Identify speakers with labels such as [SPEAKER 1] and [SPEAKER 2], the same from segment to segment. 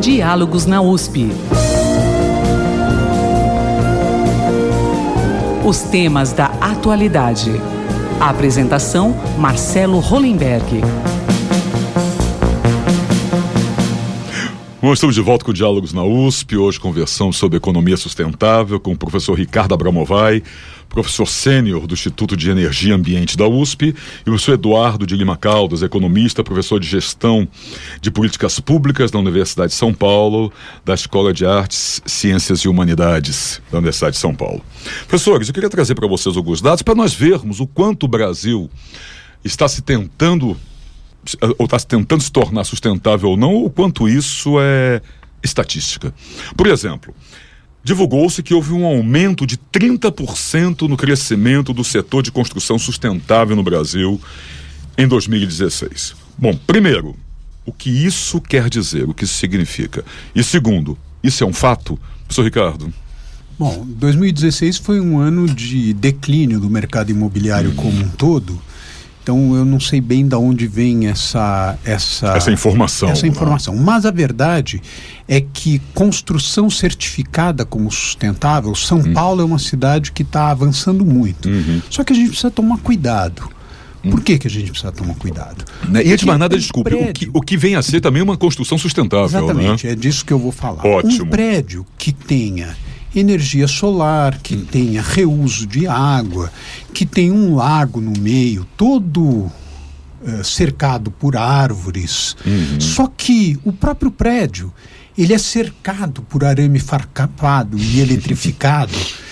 [SPEAKER 1] Diálogos na USP. Os temas da atualidade. A apresentação, Marcelo Hollenberg.
[SPEAKER 2] Bom, estamos de volta com Diálogos na USP. Hoje conversamos sobre economia sustentável com o professor Ricardo Abramovay, professor sênior do Instituto de Energia e Ambiente da USP, e o professor Eduardo de Lima Caldas, economista, professor de Gestão de Políticas Públicas da Universidade de São Paulo, da Escola de Artes, Ciências e Humanidades da Universidade de São Paulo. Professores, eu queria trazer para vocês alguns dados para nós vermos o quanto o Brasil está se tentando se tornar sustentável ou não, ou quanto isso é estatística. Por exemplo, divulgou-se que houve um aumento de 30% no crescimento do setor de construção sustentável no Brasil em 2016. Bom, primeiro, o que isso quer dizer, o que isso significa? E segundo, isso é um fato? Professor Ricardo.
[SPEAKER 3] Bom, 2016 foi um ano de declínio do mercado imobiliário como um todo. Então eu não sei bem de onde vem essa informação. Mas a verdade é que construção certificada como sustentável, São Paulo é uma cidade que está avançando muito. Só que a gente precisa tomar cuidado. Por que a gente precisa tomar cuidado?
[SPEAKER 2] E antes de mais nada, desculpe, o que vem a ser também uma construção sustentável.
[SPEAKER 3] Exatamente, né? É disso que eu vou falar.
[SPEAKER 2] Ótimo.
[SPEAKER 3] Um prédio que tenha energia solar, que tenha reuso de água, que tenha um lago no meio, todo cercado por árvores. Só que o próprio prédio, ele é cercado por arame farpado e eletrificado.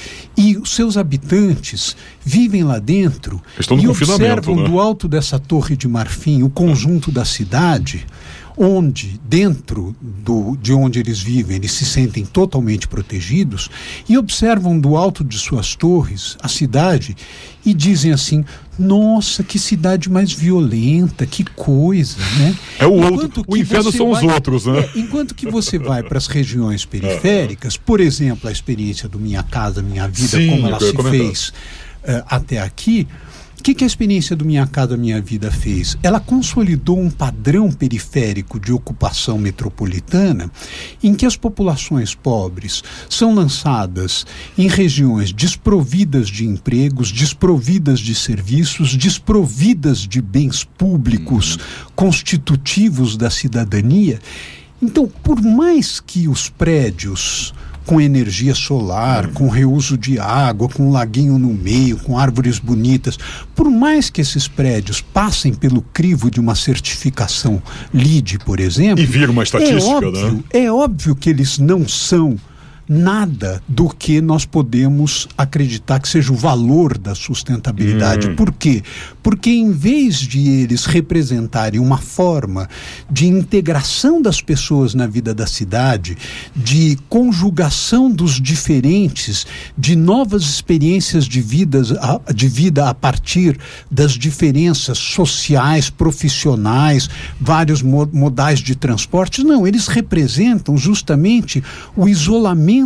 [SPEAKER 3] E os seus habitantes vivem lá dentro e observam, né, do alto dessa torre de marfim o conjunto da cidade, onde dentro de onde eles vivem eles se sentem totalmente protegidos, e observam do alto de suas torres a cidade e dizem assim: nossa, que cidade mais violenta, que coisa, né?
[SPEAKER 2] É o outro, o inferno são os outros, né?
[SPEAKER 3] Enquanto que você vai para as regiões periféricas, por exemplo, a experiência do Minha Casa Minha Vida, sim, como ela se fez até aqui. O que a experiência do Minha Casa Minha Vida fez? Ela consolidou um padrão periférico de ocupação metropolitana em que as populações pobres são lançadas em regiões desprovidas de empregos, desprovidas de serviços, desprovidas de bens públicos constitutivos da cidadania. Então, por mais que os prédios com energia solar, com reuso de água, com um laguinho no meio, com árvores bonitas, por mais que esses prédios passem pelo crivo de uma certificação LEED, por exemplo,
[SPEAKER 2] e vira uma estatística,
[SPEAKER 3] é óbvio que eles não são nada do que nós podemos acreditar que seja o valor da sustentabilidade. Por quê? Porque em vez de eles representarem uma forma de integração das pessoas na vida da cidade, de conjugação dos diferentes, de novas experiências de vida a partir das diferenças sociais, profissionais, vários modais de transporte, não, eles representam justamente o isolamento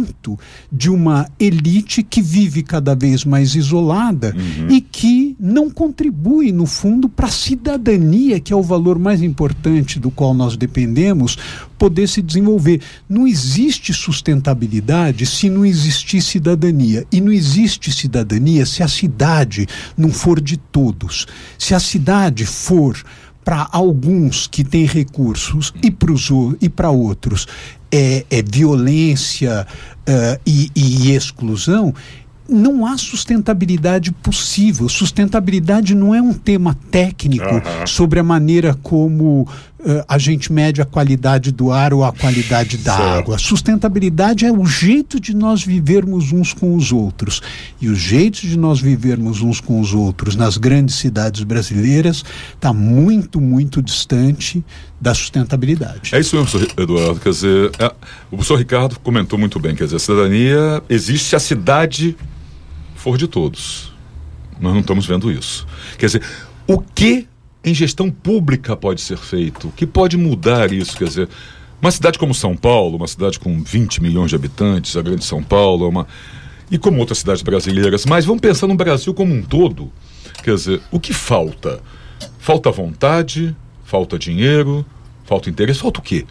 [SPEAKER 3] de uma elite que vive cada vez mais isolada e que não contribui, no fundo, para a cidadania, que é o valor mais importante do qual nós dependemos, poder se desenvolver. Não existe sustentabilidade se não existir cidadania. E não existe cidadania se a cidade não for de todos. Se a cidade for para alguns que têm recursos e para outros é violência e exclusão, não há sustentabilidade possível. Sustentabilidade não é um tema técnico sobre a maneira como a gente mede a qualidade do ar ou a qualidade da água. Sustentabilidade é o jeito de nós vivermos uns com os outros. E o jeito de nós vivermos uns com os outros nas grandes cidades brasileiras está muito, muito distante da sustentabilidade.
[SPEAKER 2] É isso mesmo, professor Eduardo. Quer dizer, o professor Ricardo comentou muito bem, quer dizer, a cidadania existe se a cidade for de todos. Nós não estamos vendo isso. Quer dizer, o que em gestão pública pode ser feito? O que pode mudar isso? Quer dizer, uma cidade como São Paulo, uma cidade com 20 milhões de habitantes, a grande São Paulo, e como outras cidades brasileiras, mas vamos pensar no Brasil como um todo. Quer dizer, o que falta? Falta vontade, falta dinheiro, falta interesse, falta o quê?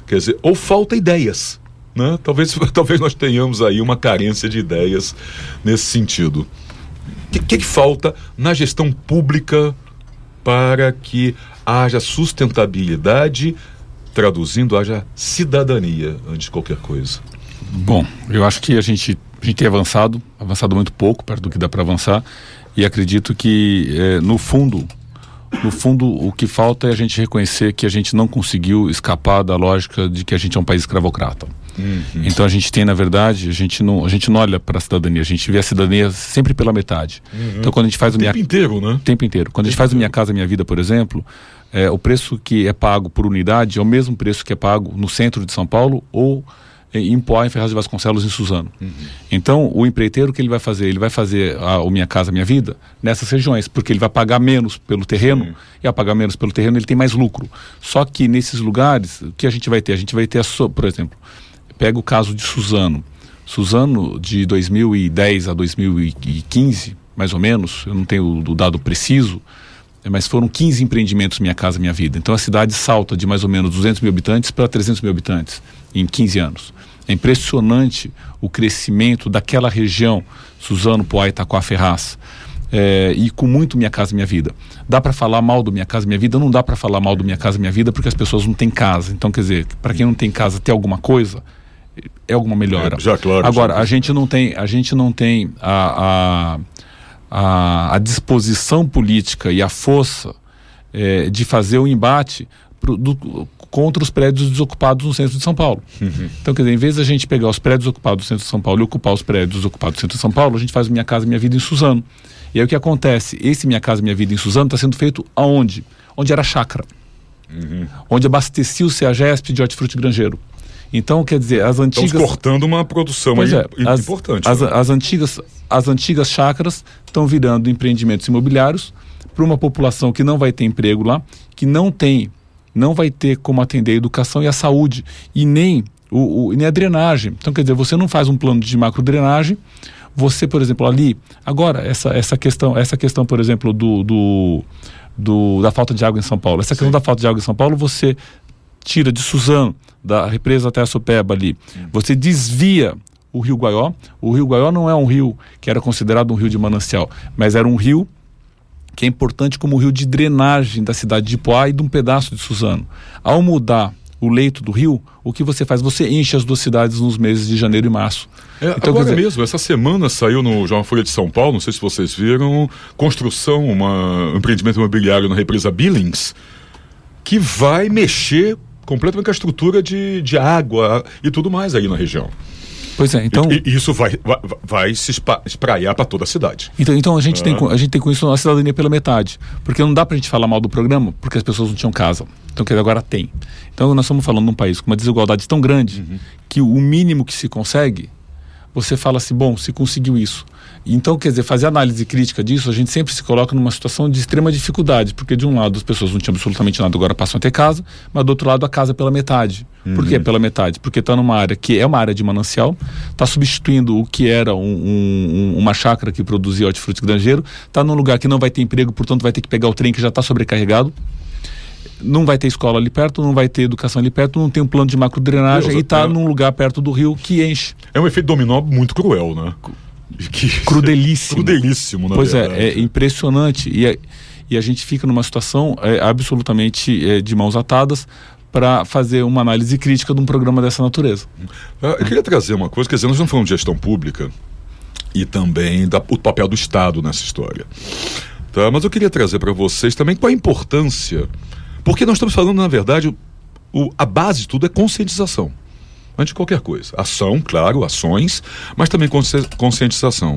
[SPEAKER 2] Quer dizer, ou falta ideias, né? Talvez nós tenhamos aí uma carência de ideias nesse sentido. O que falta na gestão pública para que haja sustentabilidade, traduzindo, haja cidadania antes de qualquer coisa?
[SPEAKER 4] Bom, eu acho que a gente tem avançado muito pouco perto do que dá para avançar, e acredito que no fundo o que falta é a gente reconhecer que a gente não conseguiu escapar da lógica de que a gente é um país escravocrata. Então a gente tem, na verdade, a gente não olha para a cidadania, a gente vê a cidadania sempre pela metade. Então quando a gente faz o tempo inteiro, né? Tempo inteiro. Quando a gente faz o Minha Casa Minha Vida, por exemplo, o preço que é pago por unidade é o mesmo preço que é pago no centro de São Paulo ou em Poá, em Ferraz de Vasconcelos, em Suzano. Então, o empreiteiro, que ele vai fazer? Ele vai fazer o Minha Casa Minha Vida nessas regiões, porque ele vai pagar menos pelo terreno, e ao pagar menos pelo terreno, ele tem mais lucro. Só que nesses lugares, o que a gente vai ter? A gente vai ter, por exemplo, pega o caso de Suzano. Suzano, de 2010 a 2015, mais ou menos, eu não tenho o dado preciso, mas foram 15 empreendimentos Minha Casa Minha Vida. Então a cidade salta de mais ou menos 200 mil habitantes para 300 mil habitantes em 15 anos. É impressionante o crescimento daquela região, Suzano, Poá, Itaquá, Ferraz, e com muito Minha Casa Minha Vida. Dá para falar mal do Minha Casa Minha Vida? Não dá para falar mal do Minha Casa Minha Vida porque as pessoas não têm casa. Então, quer dizer, para quem não tem casa, ter alguma coisa é alguma melhora.
[SPEAKER 2] Claro,
[SPEAKER 4] agora, a gente não tem a disposição política e a força de fazer o embate contra os prédios desocupados no centro de São Paulo. Então, quer dizer, em vez de a gente pegar os prédios ocupados no centro de São Paulo e ocupar os prédios desocupados no centro de São Paulo, a gente faz o Minha Casa Minha Vida em Suzano. E aí o que acontece? Esse Minha Casa Minha Vida em Suzano está sendo feito aonde? Onde era chácara. Onde abastecia o CEAGESP de hortifruti granjeiro. Então, quer dizer, as antigas...
[SPEAKER 2] Estamos cortando uma produção importante.
[SPEAKER 4] As antigas chácaras estão virando empreendimentos imobiliários para uma população que não vai ter emprego lá, que não vai ter como atender a educação e a saúde, e nem a drenagem. Então, quer dizer, você não faz um plano de macrodrenagem, você, por exemplo, ali, agora, essa questão, por exemplo, da falta de água em São Paulo. Essa questão da falta de água em São Paulo, você tira de Suzano, da represa até a Sopeba ali, você desvia o Rio Guaió. O Rio Guaió não é um rio que era considerado um rio de manancial, mas era um rio que é importante como rio de drenagem da cidade de Poá e de um pedaço de Suzano. Ao mudar o leito do rio, o que você faz? Você enche as duas cidades nos meses de janeiro e março.
[SPEAKER 2] Então, agora mesmo, essa semana saiu no Jornal Folha de São Paulo, não sei se vocês viram, construção, um empreendimento imobiliário na represa Billings, que vai mexer completamente com a estrutura de água e tudo mais aí na região.
[SPEAKER 4] Pois é, então...
[SPEAKER 2] E isso vai se espraiar para toda a cidade.
[SPEAKER 4] Então a gente tem com isso a cidadania pela metade. Porque não dá pra gente falar mal do programa, porque as pessoas não tinham casa. Então, quer dizer, agora tem. Então nós estamos falando de um país com uma desigualdade tão grande que o mínimo que se consegue, você fala assim, bom, se conseguiu isso. Então, quer dizer, fazer análise crítica disso, a gente sempre se coloca numa situação de extrema dificuldade, porque de um lado as pessoas não tinham absolutamente nada, agora passam a ter casa, mas do outro lado a casa é pela metade. Por que pela metade? Porque está numa área que é uma área de manancial, está substituindo o que era uma chácara que produzia hortifruti granjeiro, está num lugar que não vai ter emprego, portanto vai ter que pegar o trem que já está sobrecarregado, não vai ter escola ali perto, não vai ter educação ali perto, não tem um plano de macrodrenagem e está num lugar perto do rio que enche.
[SPEAKER 2] É um efeito dominó muito cruel, né?
[SPEAKER 4] Crudelíssimo,
[SPEAKER 2] na
[SPEAKER 4] pois
[SPEAKER 2] verdade.
[SPEAKER 4] É impressionante, e a gente fica numa situação absolutamente de mãos atadas para fazer uma análise crítica de um programa dessa natureza.
[SPEAKER 2] Eu queria trazer uma coisa, quer dizer, nós não falamos de gestão pública e também o papel do Estado nessa história, tá? Mas eu queria trazer para vocês também qual a importância, porque nós estamos falando, na verdade, a base de tudo é conscientização. Antes de qualquer coisa. Ação, claro, ações, mas também conscientização.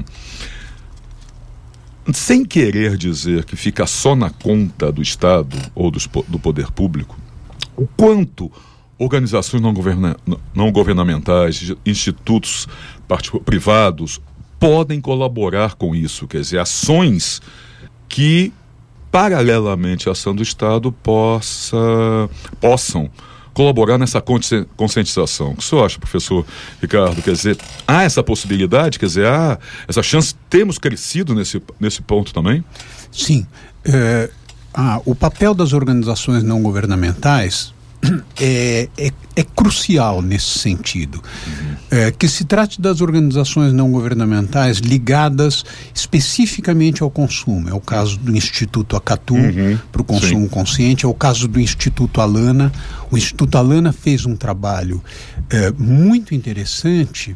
[SPEAKER 2] Sem querer dizer que fica só na conta do Estado ou do poder público, o quanto organizações não governamentais, institutos privados podem colaborar com isso, quer dizer, ações que, paralelamente à ação do Estado, possam colaborar nessa conscientização. O que o senhor acha, professor Ricardo? Quer dizer, há essa possibilidade, quer dizer, há essa chance, temos crescido nesse ponto também?
[SPEAKER 3] Sim. O papel das organizações não governamentais é crucial nesse sentido. Que se trate das organizações não governamentais ligadas especificamente ao consumo. É o caso do Instituto Acatu, para o consumo consciente, é o caso do Instituto Alana. O Instituto Alana fez um trabalho muito interessante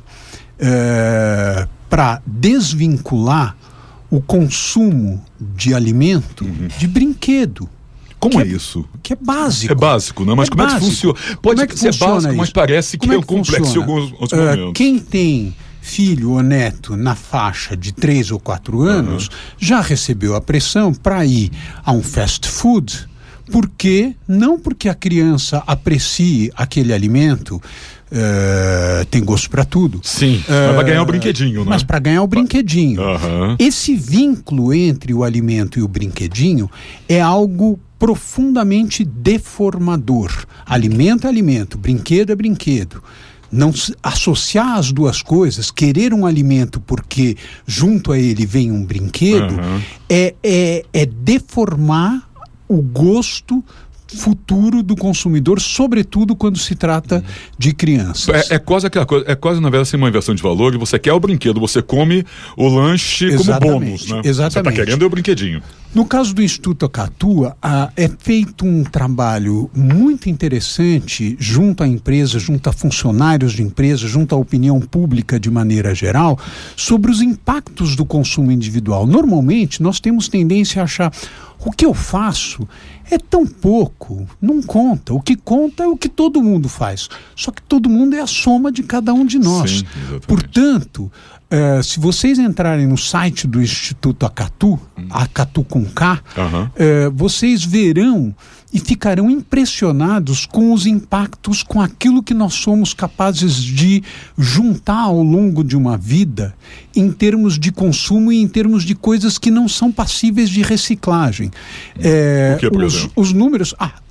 [SPEAKER 3] para desvincular o consumo de alimento de brinquedo.
[SPEAKER 2] Como é isso?
[SPEAKER 3] Que é básico.
[SPEAKER 2] É básico, né? Mas como é que funciona? Pode ser básico, mas parece que é um complexo em alguns momentos.
[SPEAKER 3] Quem tem filho ou neto na faixa de 3 ou 4 anos já recebeu a pressão para ir a um fast food, não porque a criança aprecie aquele alimento, tem gosto para tudo.
[SPEAKER 2] Sim, mas para ganhar o brinquedinho, né?
[SPEAKER 3] Mas para ganhar o brinquedinho. Esse vínculo entre o alimento e o brinquedinho é algo profundamente deformador. Alimento é alimento, brinquedo é brinquedo. Não associar as duas coisas, querer um alimento porque junto a ele vem um brinquedo, é deformar o gosto futuro do consumidor, sobretudo quando se trata de crianças.
[SPEAKER 2] É quase aquela coisa, é quase na verdade assim, uma inversão de valor, e você quer o brinquedo, você come o lanche como bônus, né? Você está querendo o brinquedinho.
[SPEAKER 3] No caso do Instituto Acatu, é feito um trabalho muito interessante junto à empresa, junto a funcionários de empresa, junto à opinião pública de maneira geral, sobre os impactos do consumo individual. Normalmente, nós temos tendência a achar: o que eu faço é tão pouco, não conta. O que conta é o que todo mundo faz. Só que todo mundo é a soma de cada um de nós.
[SPEAKER 2] Sim,
[SPEAKER 3] portanto, se vocês entrarem no site do Instituto Acatu, Acatu com K, vocês verão e ficarão impressionados com os impactos, com aquilo que nós somos capazes de juntar ao longo de uma vida, em termos de consumo e em termos de coisas que não são passíveis de reciclagem.
[SPEAKER 2] O que, por exemplo?
[SPEAKER 3] Os números,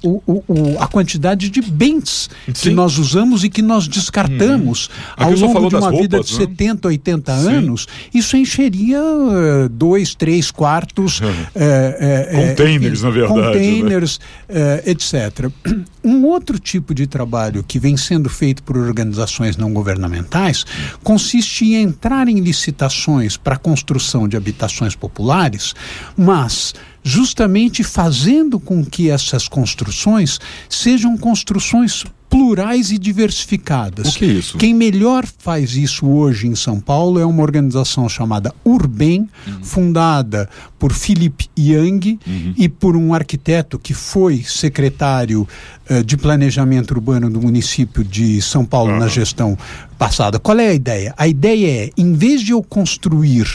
[SPEAKER 3] a quantidade de bens que nós usamos e que nós descartamos ao longo de uma vida de 70, 80 anos, isso encheria 2, 3 quartos
[SPEAKER 2] containers, na verdade,
[SPEAKER 3] containers, etc. Um outro tipo de trabalho que vem sendo feito por organizações não governamentais consiste em entrar em licitações para a construção de habitações populares, mas justamente fazendo com que essas construções sejam construções plurais e diversificadas.
[SPEAKER 2] O que é isso?
[SPEAKER 3] Quem melhor faz isso hoje em São Paulo é uma organização chamada Urbem, fundada por Philip Young e por um arquiteto que foi secretário de planejamento urbano do município de São Paulo na gestão passada. Qual é a ideia? A ideia é, em vez de eu construir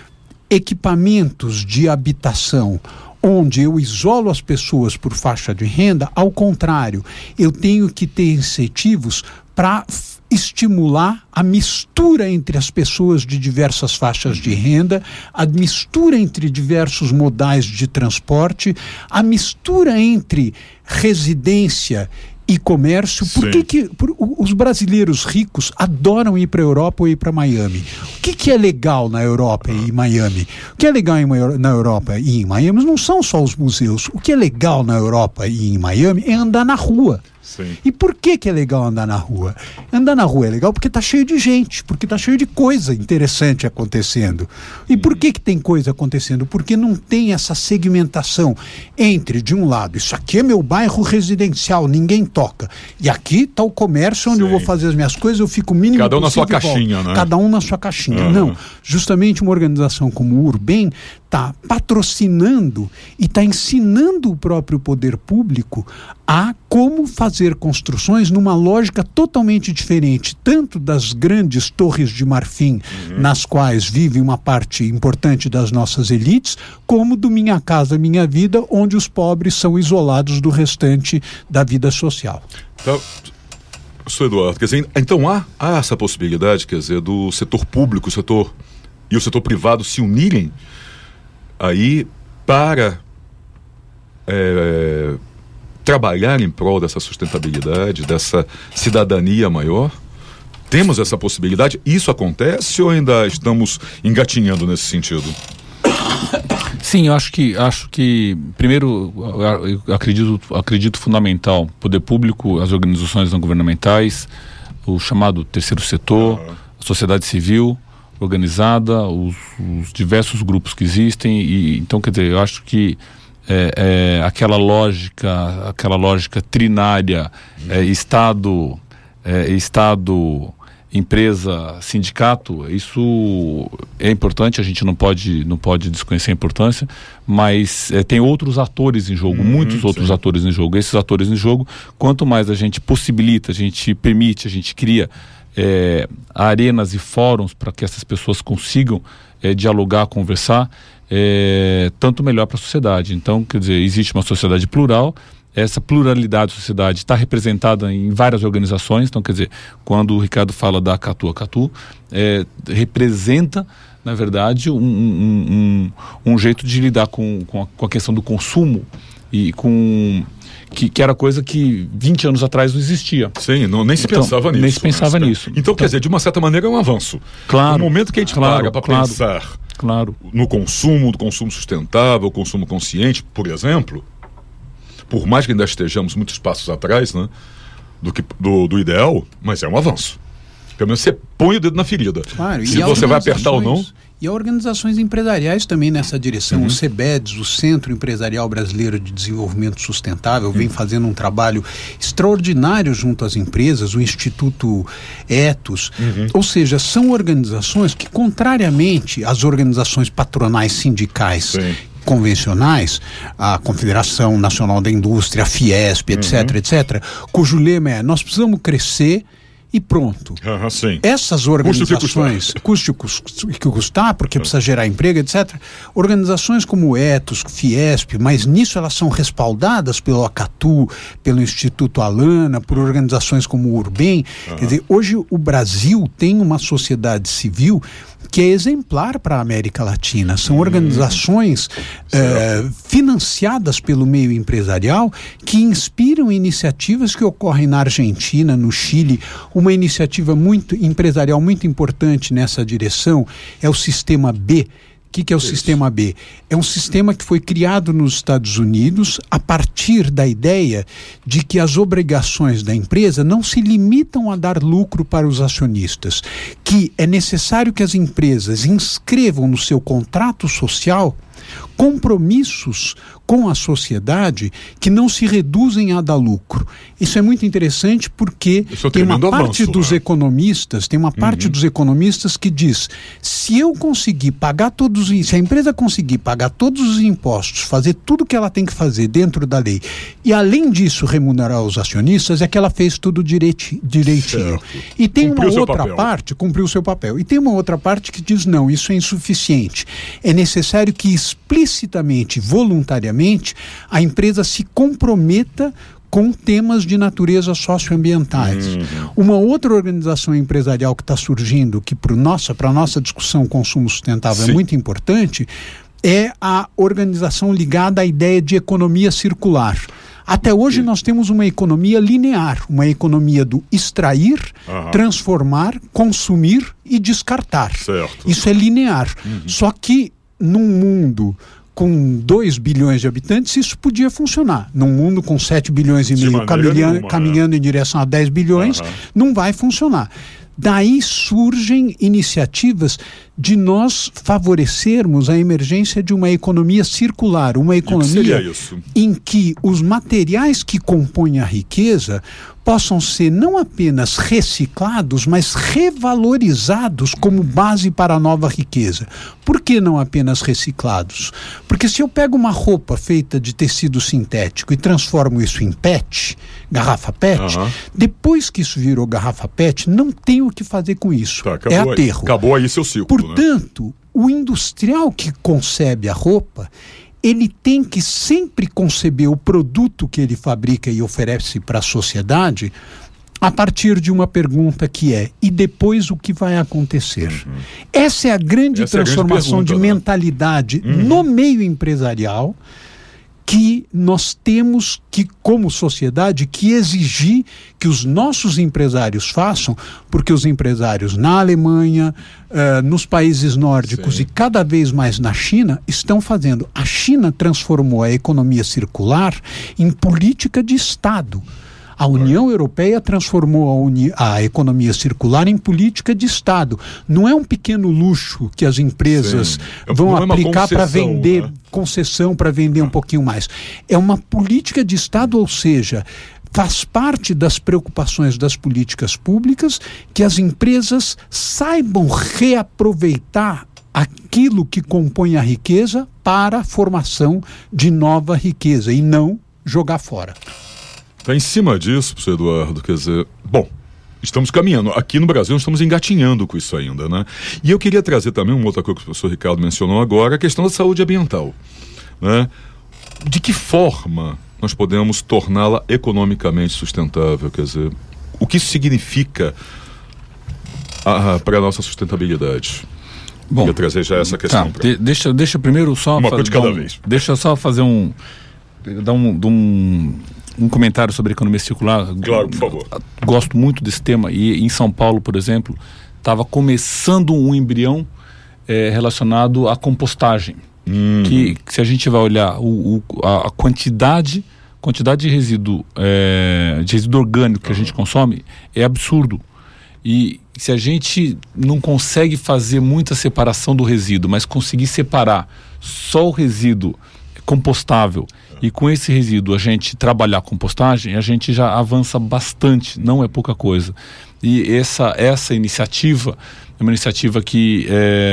[SPEAKER 3] equipamentos de habitação onde eu isolo as pessoas por faixa de renda, ao contrário, eu tenho que ter incentivos para estimular a mistura entre as pessoas de diversas faixas de renda, a mistura entre diversos modais de transporte, a mistura entre residência e comércio. Por que os brasileiros ricos adoram ir para a Europa ou ir para Miami? O que é legal na Europa e em Miami? O que é legal na Europa e em Miami não são só os museus. O que é legal na Europa e em Miami é andar na rua.
[SPEAKER 2] Sim.
[SPEAKER 3] E por que é legal andar na rua? Andar na rua é legal porque está cheio de gente, porque está cheio de coisa interessante acontecendo. E por que tem coisa acontecendo? Porque não tem essa segmentação entre, de um lado, isso aqui é meu bairro residencial, ninguém toca. E aqui está o comércio onde eu vou fazer as minhas coisas, eu fico o mínimo
[SPEAKER 2] cada um
[SPEAKER 3] possível
[SPEAKER 2] na sua caixinha, né?
[SPEAKER 3] Cada um na sua caixinha. Não, justamente uma organização como o Urbem está patrocinando e está ensinando o próprio poder público a como fazer construções numa lógica totalmente diferente, tanto das grandes torres de marfim, nas quais vive uma parte importante das nossas elites, como do Minha Casa Minha Vida, onde os pobres são isolados do restante da vida social.
[SPEAKER 2] Então, Sr. Eduardo, quer dizer, então há essa possibilidade, quer dizer, do setor público, e o setor privado se unirem aí para trabalhar em prol dessa sustentabilidade, dessa cidadania maior? Temos essa possibilidade? Isso acontece ou ainda estamos engatinhando nesse sentido?
[SPEAKER 4] Sim, eu acho que primeiro, eu acredito fundamental, poder público, as organizações não governamentais, o chamado terceiro setor, a sociedade civil organizada, os diversos grupos que existem, e então, quer dizer, eu acho que aquela lógica trinária, Estado, empresa, sindicato, isso é importante, a gente não pode desconhecer a importância, mas tem outros atores em jogo, muitos outros atores em jogo. Esses atores em jogo, quanto mais a gente possibilita, a gente permite, a gente cria arenas e fóruns para que essas pessoas consigam dialogar, conversar, tanto melhor para a sociedade. Então, quer dizer, existe uma sociedade plural. Essa pluralidade da sociedade está representada em várias organizações. Então, quer dizer, quando o Ricardo fala da Acatu, representa, na verdade, um jeito de lidar com a questão do consumo e que era coisa que 20 anos atrás não existia.
[SPEAKER 2] Sim, nem se pensava nisso.
[SPEAKER 4] Nem se pensava nisso.
[SPEAKER 2] Então, quer dizer, de uma certa maneira é um avanço.
[SPEAKER 4] Claro.
[SPEAKER 2] No momento que a gente para pensar no consumo, do consumo sustentável, consumo consciente, por exemplo, por mais que ainda estejamos muitos passos atrás, né, do ideal, mas é um avanço. Pelo menos você põe o dedo na ferida.
[SPEAKER 3] Claro,
[SPEAKER 2] se você vai apertar ou não.
[SPEAKER 3] E organizações empresariais também nessa direção. O CEBEDS, o Centro Empresarial Brasileiro de Desenvolvimento Sustentável, vem fazendo um trabalho extraordinário junto às empresas, o Instituto Ethos. Ou seja, são organizações que, contrariamente às organizações patronais sindicais, convencionais, a Confederação Nacional da Indústria, a Fiesp, etc., cujo lema é: nós precisamos crescer e pronto.
[SPEAKER 2] Sim.
[SPEAKER 3] Essas organizações, custe o que custar, porque precisa gerar emprego, etc. Organizações como o Ethos, Fiesp, mas nisso elas são respaldadas pelo Acatu, pelo Instituto Alana, por organizações como o Urbem. Quer dizer, hoje o Brasil tem uma sociedade civil que é exemplar para a América Latina. São organizações financiadas pelo meio empresarial que inspiram iniciativas que ocorrem na Argentina, no Chile. Uma iniciativa empresarial muito importante nessa direção é o Sistema B. O que é o Sistema B? É um sistema que foi criado nos Estados Unidos a partir da ideia de que as obrigações da empresa não se limitam a dar lucro para os acionistas, que é necessário que as empresas inscrevam no seu contrato social compromissos com a sociedade que não se reduzem a dar lucro. Isso é muito interessante porque tem uma parte dos economistas, que diz: se eu conseguir pagar se a empresa conseguir pagar todos os impostos, fazer tudo o que ela tem que fazer dentro da lei e além disso remunerar os acionistas, é que ela fez tudo direitinho. E tem uma outra parte, cumpriu o seu papel. E tem uma outra parte que diz: não, isso é insuficiente. É necessário que explicitamente, voluntariamente, a empresa se comprometa com temas de natureza socioambientais. Uma outra organização empresarial que está surgindo, que para a nossa discussão consumo sustentável é muito importante, é a organização ligada à ideia de economia circular. Até hoje nós temos uma economia linear, uma economia do extrair, transformar, consumir e descartar. Isso é linear. Só que num mundo com 2 bilhões de habitantes, isso podia funcionar. Num mundo com 7 bilhões e meio caminhando em direção a 10 bilhões, não vai funcionar. Daí surgem iniciativas de nós favorecermos a emergência de uma economia circular, uma economia em que os materiais que compõem a riqueza possam ser não apenas reciclados, mas revalorizados como base para a nova riqueza. Por que não apenas reciclados? Porque se eu pego uma roupa feita de tecido sintético e transformo isso em PET, garrafa PET, depois que isso virou garrafa PET, não tem o que fazer com isso. É aterro.
[SPEAKER 2] Acabou aí seu ciclo.
[SPEAKER 3] Portanto, o industrial que concebe a roupa, ele tem que sempre conceber o produto que ele fabrica e oferece para a sociedade a partir de uma pergunta que é: e depois o que vai acontecer? Essa é a grande transformação de mentalidade no meio empresarial que nós temos que, como sociedade, que exigir que os nossos empresários façam, porque os empresários na Alemanha, nos países nórdicos e cada vez mais na China estão fazendo. A China transformou a economia circular em política de Estado. A União Europeia transformou a economia circular em política de Estado. Não é um pequeno luxo que as empresas vão aplicar para vender, concessão para vender um pouquinho mais. É uma política de Estado, ou seja, faz parte das preocupações das políticas públicas que as empresas saibam reaproveitar aquilo que compõe a riqueza para a formação de nova riqueza e não jogar fora.
[SPEAKER 2] Está em cima disso, professor Eduardo, quer dizer, bom, estamos caminhando. Aqui no Brasil nós estamos engatinhando com isso ainda, né? E eu queria trazer também uma outra coisa que o professor Ricardo mencionou agora, a questão da saúde ambiental, né? De que forma nós podemos torná-la economicamente sustentável? Quer dizer, o que isso significa para a nossa sustentabilidade?
[SPEAKER 4] Bom,
[SPEAKER 2] queria trazer já essa questão.
[SPEAKER 4] Deixa primeiro só
[SPEAKER 2] uma coisa de cada vez.
[SPEAKER 4] Deixa eu só fazer um comentário sobre economia circular.
[SPEAKER 2] Claro, por favor.
[SPEAKER 4] Gosto muito desse tema e em São Paulo, por exemplo, estava começando um embrião relacionado à compostagem. Que se a gente vai olhar a quantidade de resíduo orgânico que a gente consome é absurdo. E se a gente não consegue fazer muita separação do resíduo, mas conseguir separar só o resíduo compostável e com esse resíduo a gente trabalhar a compostagem, a gente já avança bastante, não é pouca coisa. E essa iniciativa é uma iniciativa que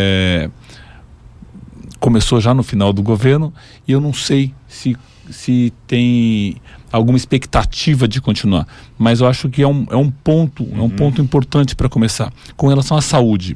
[SPEAKER 4] começou já no final do governo e eu não sei se tem alguma expectativa de continuar, mas eu acho que é um ponto importante para começar. Com relação à saúde,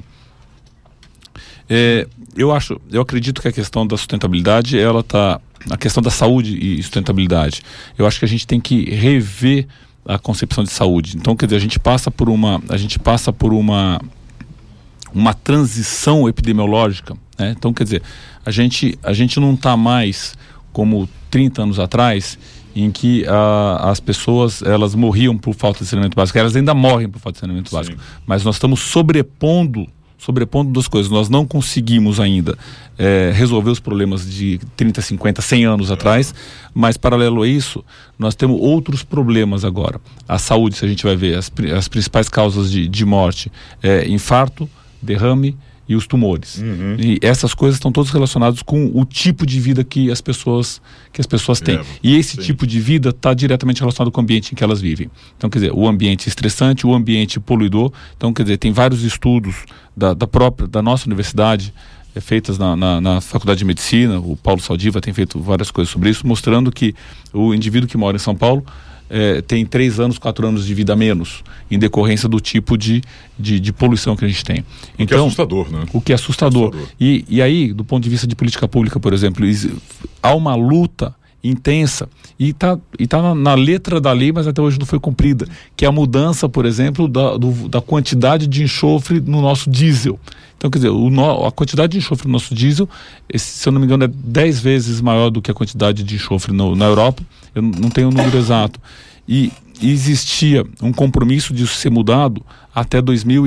[SPEAKER 4] eu acredito que a questão da sustentabilidade, a questão da saúde e sustentabilidade, eu acho que a gente tem que rever a concepção de saúde. Então, quer dizer, a gente passa por uma transição epidemiológica, né? Então, quer dizer, a gente não está mais como 30 anos atrás, em que as pessoas, elas morriam por falta de saneamento básico. Elas ainda morrem por falta de saneamento básico. Mas nós estamos sobrepondo duas coisas. Nós não conseguimos ainda resolver os problemas de 30, 50, 100 anos atrás, mas paralelo a isso, nós temos outros problemas agora. A saúde, se a gente vai ver, as principais causas de morte, infarto, derrame e os tumores. E essas coisas estão todas relacionadas com o tipo de vida que as pessoas têm. E esse tipo de vida está diretamente relacionado com o ambiente em que elas vivem. Então, quer dizer, o ambiente estressante, o ambiente poluidor. Então, quer dizer, tem vários estudos da nossa universidade, feitas na Faculdade de Medicina. O Paulo Saldiva tem feito várias coisas sobre isso, mostrando que o indivíduo que mora em São Paulo tem 3 anos, 4 anos de vida a menos, em decorrência do tipo de poluição que a gente tem.
[SPEAKER 2] Então, o que é assustador, né?
[SPEAKER 4] O que é assustador. E aí, do ponto de vista de política pública, por exemplo, há uma luta intensa e tá na letra da lei, mas até hoje não foi cumprida, que é a mudança, por exemplo, da quantidade de enxofre no nosso diesel. Então, quer dizer, a quantidade de enxofre no nosso diesel, se eu não me engano, é 10 vezes maior do que a quantidade de enxofre na Europa. Eu não tenho o número exato. E existia um compromisso disso ser mudado até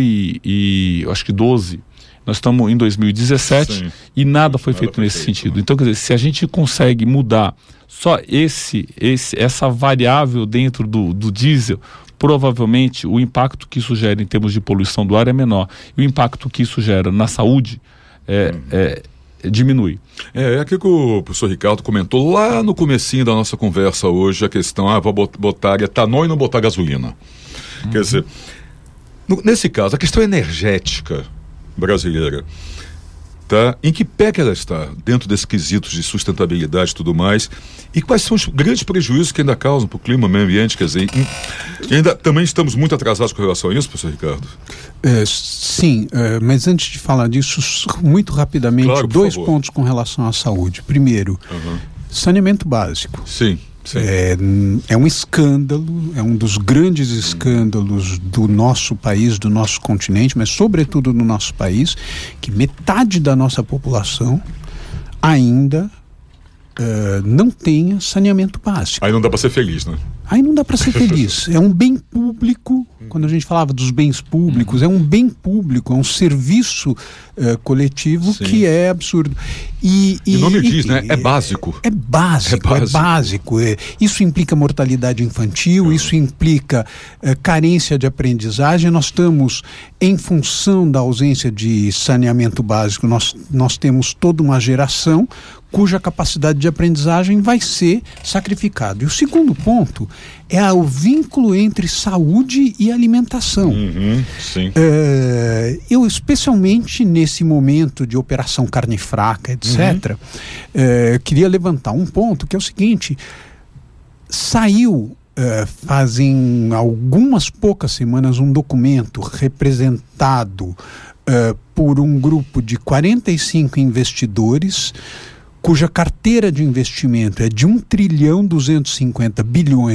[SPEAKER 4] 2012. Nós estamos em 2017. Sim. E nada foi feito nesse sentido. Né? Então, quer dizer, se a gente consegue mudar só essa variável dentro do diesel, provavelmente o impacto que isso gera em termos de poluição do ar é menor. E o impacto que isso gera na saúde diminui.
[SPEAKER 2] É aquilo que o professor Ricardo comentou lá no comecinho da nossa conversa hoje, a questão, vou botar etanol e não botar gasolina. Quer dizer, nesse caso, a questão energética brasileira, tá? Em que pé que ela está dentro desses quesitos de sustentabilidade e tudo mais, e quais são os grandes prejuízos que ainda causam para o clima, meio ambiente, quer dizer, ainda também estamos muito atrasados com relação a isso, professor Ricardo?
[SPEAKER 3] Sim, mas antes de falar disso, muito rapidamente, claro, 2 pontos com relação à saúde. Primeiro, saneamento básico.
[SPEAKER 2] Sim.
[SPEAKER 3] É um escândalo, é um dos grandes escândalos do nosso país, do nosso continente, mas sobretudo no nosso país, que metade da nossa população ainda não tenha saneamento básico.
[SPEAKER 2] Aí não dá para ser feliz, né?
[SPEAKER 3] Aí não dá para ser feliz. É um bem público, quando a gente falava dos bens públicos, é um bem público, é um serviço coletivo. Sim. Que é absurdo.
[SPEAKER 2] E o nome diz, né? É básico.
[SPEAKER 3] É básico. Isso implica mortalidade infantil, isso implica carência de aprendizagem. Nós estamos, em função da ausência de saneamento básico, nós temos toda uma geração cuja capacidade de aprendizagem vai ser sacrificada. E o segundo ponto é o vínculo entre saúde e alimentação.
[SPEAKER 2] Sim.
[SPEAKER 3] Eu, especialmente nesse momento de operação carne fraca, etc., queria levantar um ponto que é o seguinte: saiu fazem algumas poucas semanas um documento representado por um grupo de 45 investidores cuja carteira de investimento é de $1,250 bilhão,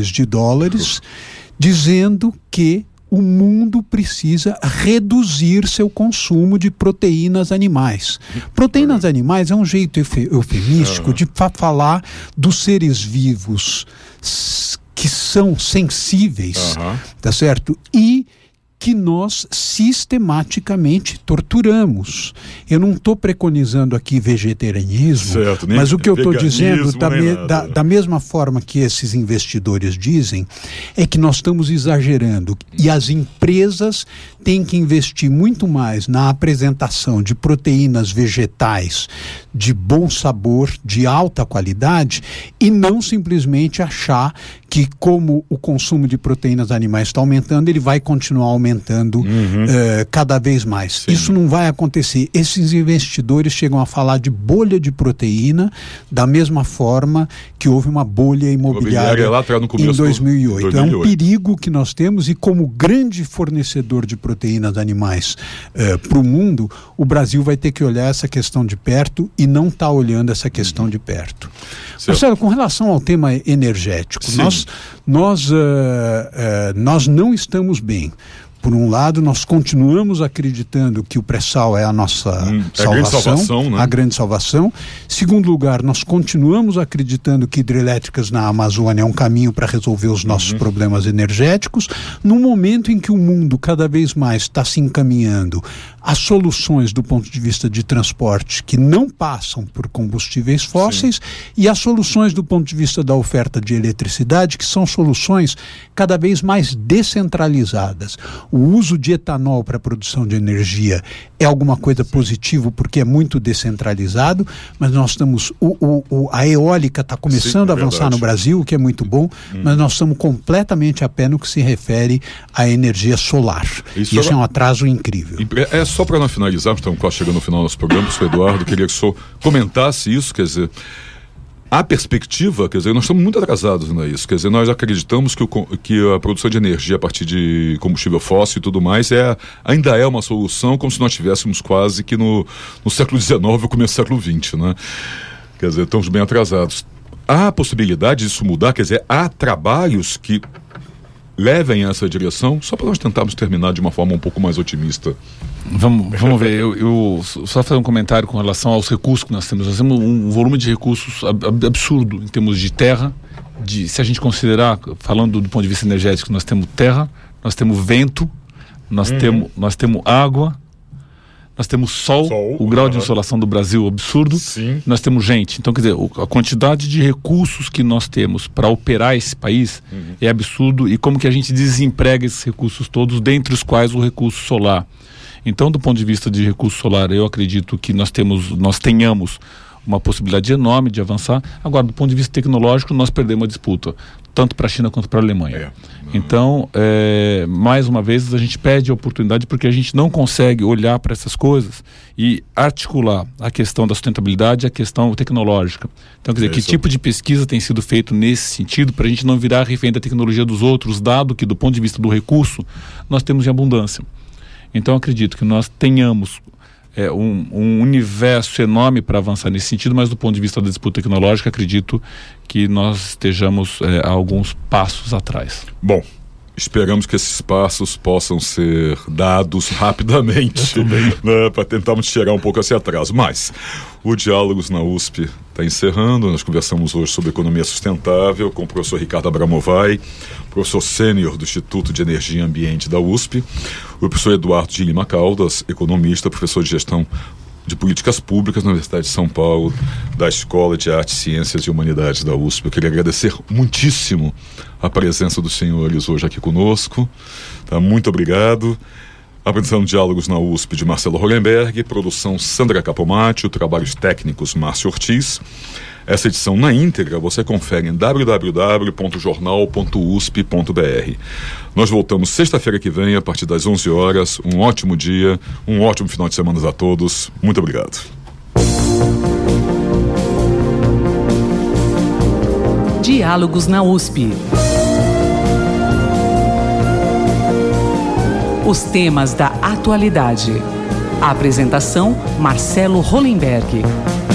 [SPEAKER 3] dizendo que o mundo precisa reduzir seu consumo de proteínas animais. Proteínas animais é um jeito eufemístico de falar dos seres vivos que são sensíveis, tá certo? E que nós sistematicamente torturamos. Eu não estou preconizando aqui vegetarianismo, certo, mas o que eu estou dizendo, da mesma forma que esses investidores dizem, é que nós estamos exagerando e as empresas têm que investir muito mais na apresentação de proteínas vegetais de bom sabor, de alta qualidade, e não simplesmente achar que, como o consumo de proteínas animais está aumentando, ele vai continuar aumentando cada vez mais. Sim. Isso não vai acontecer. Esses investidores chegam a falar de bolha de proteína da mesma forma que houve uma bolha imobiliária lá no começo em 2008. É um perigo que nós temos, e como grande fornecedor de proteínas animais para o mundo, o Brasil vai ter que olhar essa questão de perto e não está olhando essa questão de perto. Marcelo, com relação ao tema energético, nós não estamos bem. Por um lado, nós continuamos acreditando que o pré-sal é a nossa salvação, a grande salvação. Segundo lugar, nós continuamos acreditando que hidrelétricas na Amazônia é um caminho para resolver os nossos problemas energéticos. No momento em que o mundo cada vez mais está se encaminhando a soluções do ponto de vista de transporte que não passam por combustíveis fósseis, e as soluções do ponto de vista da oferta de eletricidade, que são soluções cada vez mais descentralizadas. O uso de etanol para a produção de energia é alguma coisa positiva porque é muito descentralizado, mas nós estamos... a eólica está começando a avançar no Brasil, o que é muito bom, mas nós estamos completamente a pé no que se refere à energia solar. Isso é um atraso incrível.
[SPEAKER 2] Só para nós finalizarmos, estamos quase chegando no final do nosso programa, o Eduardo, queria que o senhor comentasse isso, quer dizer... A perspectiva, quer dizer, nós estamos muito atrasados nisso, quer dizer, nós acreditamos que a produção de energia a partir de combustível fóssil e tudo mais ainda é uma solução, como se nós estivéssemos quase que no século XIX ou começo do século XX, né? Quer dizer, estamos bem atrasados. Há possibilidade disso mudar, quer dizer, há trabalhos que levem a essa direção, só para nós tentarmos terminar de uma forma um pouco mais otimista.
[SPEAKER 4] Vamos ver, eu só fazer um comentário com relação aos recursos que nós temos. Nós temos um volume de recursos absurdo em termos de terra, se a gente considerar, falando do ponto de vista energético, nós temos terra, nós temos vento, nós temos água, nós temos sol, o grau de insolação do Brasil é absurdo, nós temos gente. Então, quer dizer, a quantidade de recursos que nós temos para operar esse país é absurdo, e como que a gente desemprega esses recursos todos, dentre os quais o recurso solar. Então, do ponto de vista de recurso solar, eu acredito que nós tenhamos uma possibilidade enorme de avançar. Agora, do ponto de vista tecnológico, nós perdemos a disputa, tanto para a China quanto para a Alemanha. Então, mais uma vez, a gente perde a oportunidade porque a gente não consegue olhar para essas coisas e articular a questão da sustentabilidade e a questão tecnológica. Então, quer dizer, que tipo de pesquisa tem sido feito nesse sentido para a gente não virar refém da tecnologia dos outros, dado que, do ponto de vista do recurso, nós temos em abundância. Então, acredito que nós tenhamos um universo enorme para avançar nesse sentido, mas do ponto de vista da disputa tecnológica, acredito que nós estejamos alguns passos atrás.
[SPEAKER 2] Bom, esperamos que esses passos possam ser dados rapidamente, né, para tentarmos tirar um pouco esse atraso. Mas o Diálogos na USP está encerrando. Nós conversamos hoje sobre economia sustentável com o professor Ricardo Abramovay, professor sênior do Instituto de Energia e Ambiente da USP, o professor Eduardo de Lima Caldas, economista, professor de gestão de políticas públicas na Universidade de São Paulo, da Escola de Artes, Ciências e Humanidades da USP. Eu queria agradecer muitíssimo a presença dos senhores hoje aqui conosco. Tá? Muito obrigado. Apresentação Diálogos na USP de Marcelo Hollenberg, produção Sandra Capomatti, trabalhos técnicos Márcio Ortiz. Essa edição na íntegra você confere em www.jornal.usp.br. Nós voltamos sexta-feira que vem, a partir das 11 horas. Um ótimo dia, um ótimo final de semana a todos. Muito obrigado.
[SPEAKER 1] Diálogos na USP. Os temas da atualidade. A apresentação, Marcelo Hollenberg.